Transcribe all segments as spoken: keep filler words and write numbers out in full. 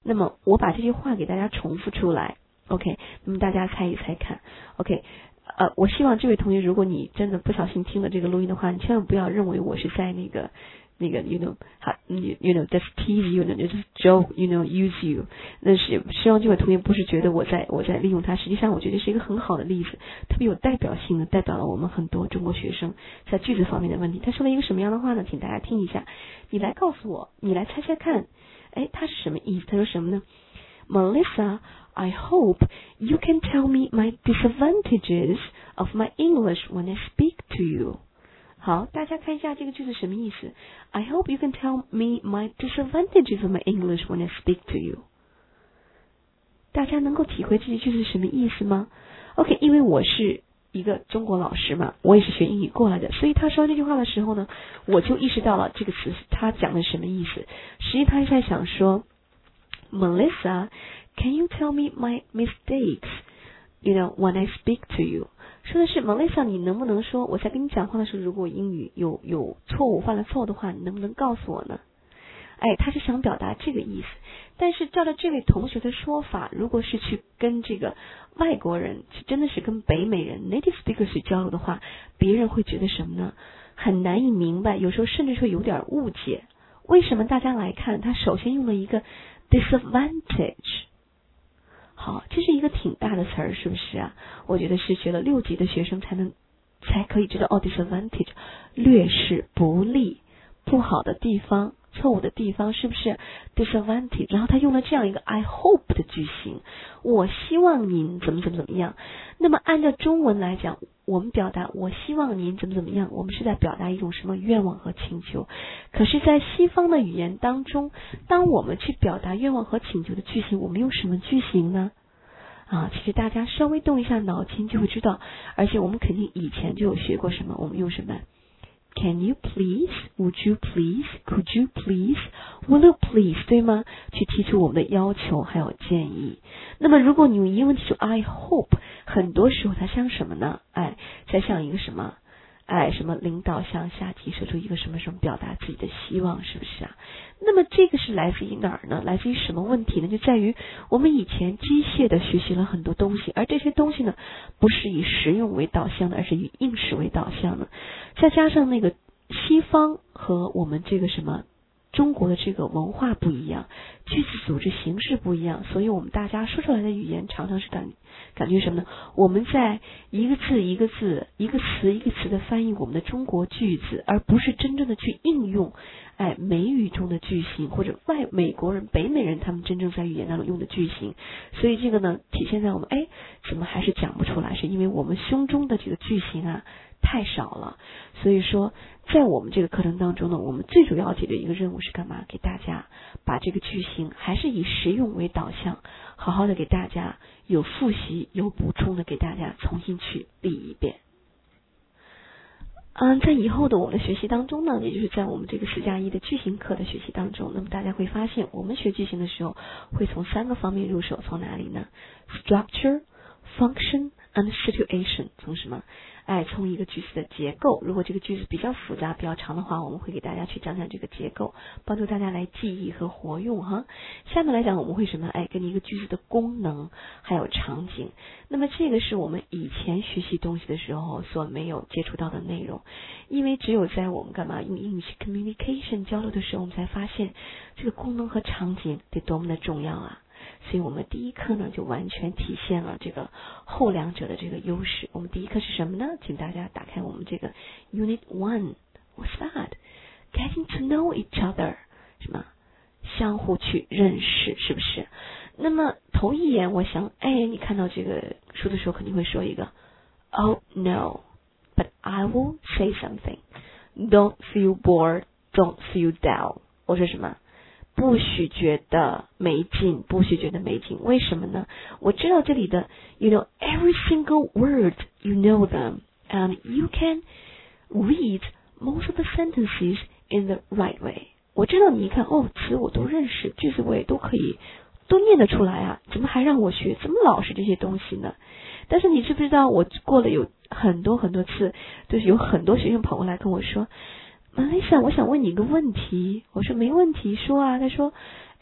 那么我把这句话给大家重复出来 OK， 那么大家猜一猜看 OK， 呃，我希望这位同学，如果你真的不小心听了这个录音的话，你千万不要认为我是在那个那个 you know you, you know just tease you know just joke you know use you， 那是希望这位同学不是觉得我在我在利用他，实际上我觉得是一个很好的例子，特别有代表性的，代表了我们很多中国学生在句子方面的问题。他说了一个什么样的话呢？请大家听一下，你来告诉我，你来猜猜看，哎，他是什么意思？他说什么呢？ Melissa, I hope you can tell me my disadvantages of my English when I speak to you。好，大家看一下这个句子什么意思 ？I hope you can tell me my disadvantages of my English when I speak to you。大家能够体会这句句子是什么意思吗 ？OK， 因为我是一个中国老师嘛，我也是学英语过来的，所以他说这句话的时候呢，我就意识到了这个词他讲的什么意思。实际他是在想说 ，Melissa, can you tell me my mistakes, you know, when I speak to you？说的是 Melissa， 你能不能说我在跟你讲话的时候，如果英语有有错误，犯了错误的话，你能不能告诉我呢？哎，他是想表达这个意思。但是照着这位同学的说法，如果是去跟这个外国人，真的是跟北美人 native speakers 交流的话，别人会觉得什么呢？很难以明白，有时候甚至会有点误解。为什么大家来看，他首先用了一个 disadvantage。好，这是一个挺大的词儿，是不是啊？我觉得是学了六级的学生才能才可以知道哦 disadvantage 劣势、不利、不好的地方、错误的地方，是不是 disadvantage？ 然后他用了这样一个 I hope 的句型，我希望您怎么怎么怎么样。那么按照中文来讲，我们表达我希望您怎么怎么样，我们是在表达一种什么愿望和请求。可是在西方的语言当中，当我们去表达愿望和请求的句型，我们用什么句型呢？啊，其实大家稍微动一下脑筋就会知道，而且我们肯定以前就有学过什么，我们用什么 Can you please? Would you please? Could you please? Will you please? 对吗？去提出我们的要求还有建议。那么如果你用英文提出 I hope， 很多时候它像什么呢？哎，才像一个什么？哎，什么领导向下级说出一个什么什么表达自己的希望，是不是啊？那么这个是来自于哪儿呢？来自于什么问题呢？就在于我们以前机械的学习了很多东西，而这些东西呢，不是以实用为导向的，而是以应试为导向的。再加上那个西方和我们这个什么中国的这个文化不一样，句子组织形式不一样，所以我们大家说出来的语言常常是感感觉什么呢？我们在一个字一个字、一个词一个词的翻译我们的中国句子，而不是真正的去应用哎美语中的句型，或者外美国人、北美人他们真正在语言当中用的句型。所以这个呢，体现在我们哎怎么还是讲不出来，是因为我们胸中的这个句型啊太少了。所以说在我们这个课程当中呢，我们最主要解决一个任务是干嘛？给大家把这个句型还是以实用为导向，好好的给大家有复习有补充的给大家重新去理一遍。嗯，在以后的我们的学习当中呢，也就是在我们这个四加一的句型课的学习当中，那么大家会发现我们学句型的时候会从三个方面入手。从哪里呢？ Structure, Function and Situation。 从什么？哎，从一个句子的结构，如果这个句子比较复杂比较长的话，我们会给大家去讲讲这个结构，帮助大家来记忆和活用哈。下面来讲我们会什么？哎，跟一个句子的功能还有场景。那么这个是我们以前学习东西的时候所没有接触到的内容，因为只有在我们干嘛用英语 communication 交流的时候，我们才发现这个功能和场景得多么的重要啊。所以我们第一课呢就完全体现了这个后两者的这个优势。我们第一课是什么呢？请大家打开我们这个 Unit one。 What's that? Getting to know each other。 什么？相互去认识，是不是？那么头一眼我想，哎，你看到这个书的时候肯定会说一个 Oh no, but I will say something. Don't feel bored, don't feel down。 我说什么？不许觉得没劲，不许觉得没劲。为什么呢？我知道这里的 you know every single word, you know them, and you can read most of the sentences in the right way。 我知道你一看哦，词我都认识，句子我也都可以都念得出来啊，怎么还让我学这么老实这些东西呢？但是你知不知道我过了有很多很多次，就是有很多学生跑过来跟我说，Melissa， 我想问你一个问题。我说没问题，说啊。他说，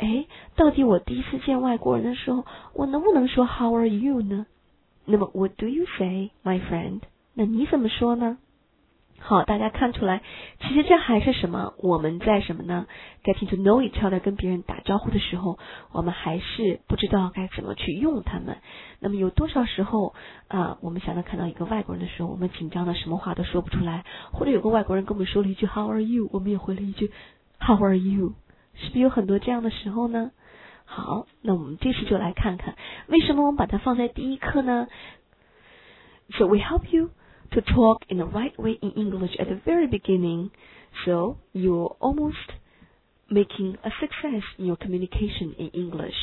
哎，到底我第一次见外国人的时候，我能不能说 How are you 呢？那么 What do you say, my friend？ 那你怎么说呢？好，大家看出来，其实这还是什么？我们在什么呢 ？Getting to know each other， 跟别人打招呼的时候，我们还是不知道该怎么去用它们。那么有多少时候啊、呃，我们想到看到一个外国人的时候，我们紧张的什么话都说不出来，或者有个外国人跟我们说了一句 How are you， 我们也回了一句 How are you， 是不是有很多这样的时候呢？好，那我们这次就来看看为什么我们把它放在第一课呢 ？So we help you to talk in the right way in English at the very beginning, so you're almost making a success in your communication in English.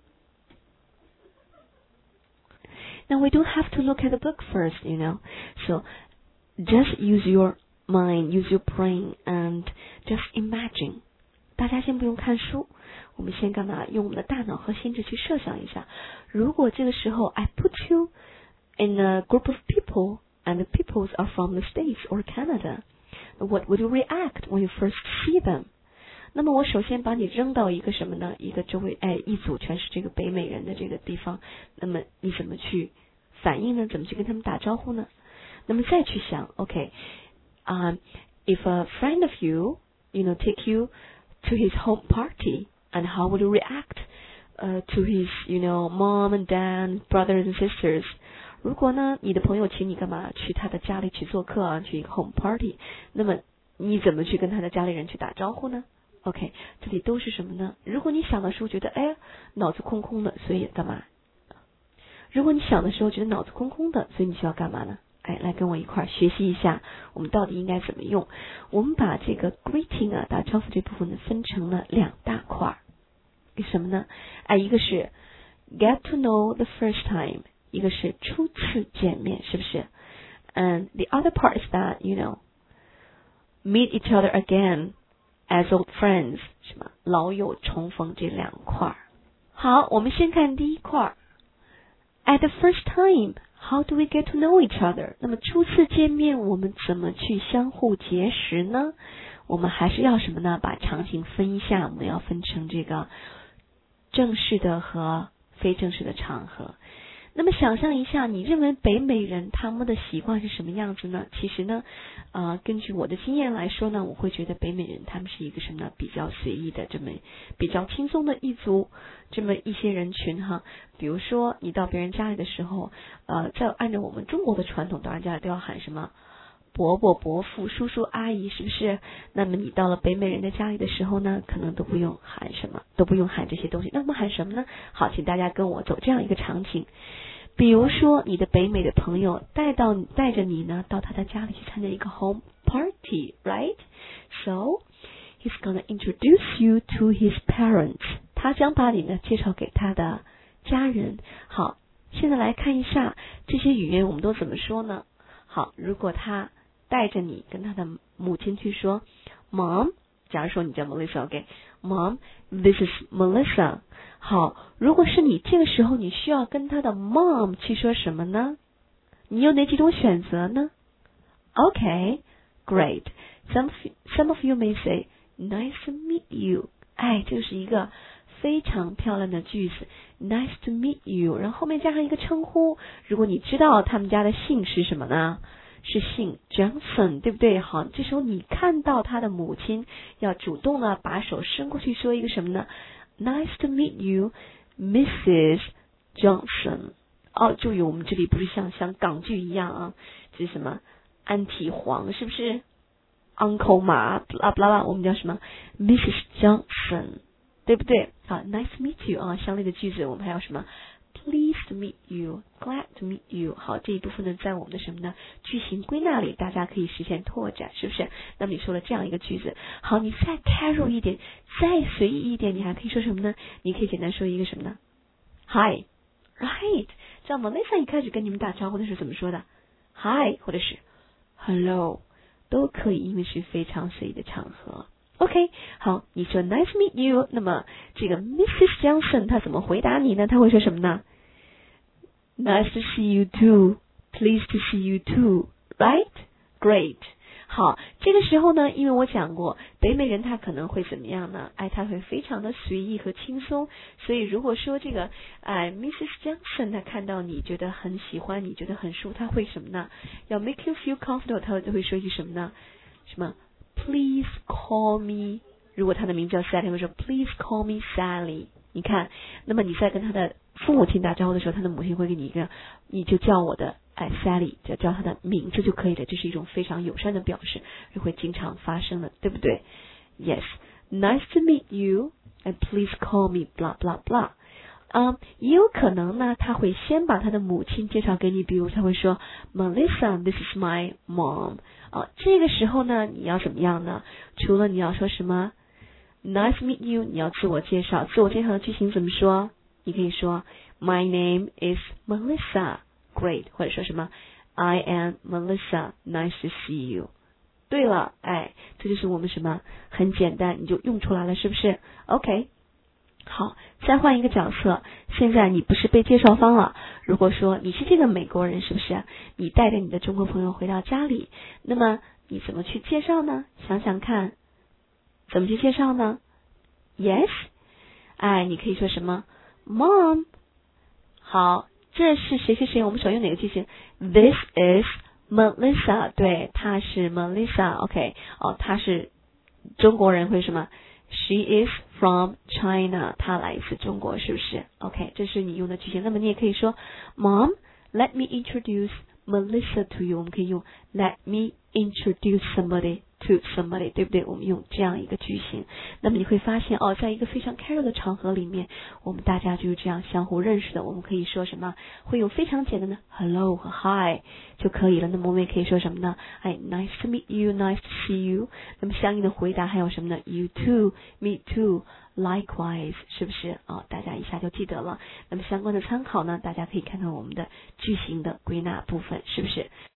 Now we don't have to look at the book first, you know, so just use your mind, use your brain, and just imagine. 大家先不用看书，我们先干嘛？用我们的大脑和心智去设想一下，如果这个时候 I put you in a group of people,and the peoples are from the States or Canada, what would you react when you first see them? 那么我首先把你扔到一个什么呢？一个周围哎一组全是这个北美人的这个地方，那么你怎么去反应呢？怎么去跟他们打招呼呢？那么再去想 ，OK， 啊、um, ，if a friend of you, you know, take you to his home party, and how would you react, uh, to his, you know, mom and dad, brothers and sisters?如果呢，你的朋友请你干嘛？去他的家里去做客啊，去一个 home party， 那么你怎么去跟他的家里人去打招呼呢 ？OK， 这里都是什么呢？如果你想的时候觉得哎脑子空空的，所以干嘛？如果你想的时候觉得脑子空空的，所以你需要干嘛呢？哎，来跟我一块儿学习一下，我们到底应该怎么用？我们把这个 greeting 啊打招呼这部分呢分成了两大块，一个什么呢？哎，一个是 get to know the first time。一个是初次见面，是不是 ？And the other part is that you know meet each other again as old friends， 什么老友重逢这两块。好，我们先看第一块。At the first time, how do we get to know each other？ 那么初次见面，我们怎么去相互结识呢？我们还是要什么呢？把场景分一下，我们要分成这个正式的和非正式的场合。那么想象一下，你认为北美人他们的习惯是什么样子呢？其实呢，呃，根据我的经验来说呢，我会觉得北美人他们是一个什么呢？比较随意的，这么比较轻松的一族，这么一些人群哈。比如说你到别人家里的时候，呃，在按照我们中国的传统，到人家里都要喊什么？伯伯、伯父、叔叔、阿姨，是不是？那么你到了北美人的家里的时候呢，可能都不用喊什么，都不用喊这些东西。那我们喊什么呢？好，请大家跟我走这样一个场景。比如说，你的北美的朋友带到带着你呢，到他的家里去参加一个 home party, right? So he's gonna introduce you to his parents. 他将把你呢介绍给他的家人。好，现在来看一下这些语言我们都怎么说呢？好，如果他带着你跟他的母亲去说 Mom， 假如说你叫 Melissa，OK， Mom, this is Melissa。 好，如果是你这个时候你需要跟他的 Mom 去说什么呢？你有哪几种选择呢？ OK, great. Some, some of you may say, Nice to meet you. 哎，这是一个非常漂亮的句子 Nice to meet you， 然后后面加上一个称呼。如果你知道他们家的姓是什么呢？是姓 Johnson， 对不对？好，这时候你看到他的母亲要主动的把手伸过去说一个什么呢？ Nice to meet you, Missus Johnson。 哦，注意我们这里不是像像港剧一样啊，这是什么安体黄，是不是 Uncle 马不啦不啦，我们叫什么 Missus Johnson， 对不对？好 Nice to meet you 啊，相类的句子我们还有什么Pleased to meet you, glad to meet you。 好，这一部分呢在我们的什么呢句型归纳里大家可以实现拓展，是不是？那么你说了这样一个句子，好，你再 casual 一点，再随意一点，你还可以说什么呢？你可以简单说一个什么呢？ Hi, right。 像 Melissa 一开始跟你们打招呼的时候怎么说的？ Hi 或者是 Hello 都可以，因为是非常随意的场合。OK， 好，你说 Nice to meet you， 那么这个 Missus Johnson 她怎么回答你呢？她会说什么呢？ Nice to see you too, pleased to see you too, right? Great。 好，这个时候呢，因为我讲过，北美人他可能会怎么样呢？哎，他会非常的随意和轻松。所以如果说这个哎 Missus Johnson 他看到你觉得很喜欢，你觉得很舒服，他会什么呢？要 make you feel comfortable， 他就会说一句什么呢？什么 Please call me。如果他的名字叫 Sally， 会说 Please call me Sally。你看，那么你在跟他的父母亲打招呼的时候，他的母亲会给你一个，你就叫我的哎 Sally， 就叫他的名字就可以了。这是一种非常友善的表示，是会经常发生的，对不对 ？Yes, nice to meet you, and please call me blah blah blah。啊、嗯，也有可能呢，他会先把他的母亲介绍给你，比如他会说 Melissa, this is my mom。啊，这个时候呢，你要怎么样呢？除了你要说什么 Nice to meet you， 你要自我介绍，自我介绍的句型怎么说？你可以说 My name is Melissa, great， 或者说什么 I am Melissa, nice to see you。对了，哎，这就是我们什么很简单，你就用出来了，是不是 ？OK。好，再换一个角色，现在你不是被介绍方了。如果说你是这个美国人，是不是？你带着你的中国朋友回到家里，那么你怎么去介绍呢？想想看，怎么去介绍呢 ？Yes， 哎，你可以说什么 ？Mom， 好，这是谁谁谁？我们首用哪个句型 ？This is Melissa， 对，她是 Melissa。OK， 哦，她是中国人，会什么？She is from China， 她来自中国，是不是 ？OK， 这是你用的句型。那么你也可以说 ，Mom, let me introduce Melissa to you。我们可以用 Let me introduce somebody to somebody， 对不对？我们用这样一个句型。那么你会发现哦，在一个非常 casual 的场合里面，我们大家就是这样相互认识的。我们可以说什么？会有非常简单的 Hello 和 Hi 就可以了。那么我们也可以说什么呢？哎 ，Nice to meet you, nice to see you。那么相应的回答还有什么呢 ？You too, me too, likewise， 是不是啊、哦？大家一下就记得了。那么相关的参考呢，大家可以看看我们的句型的归纳部分，是不是？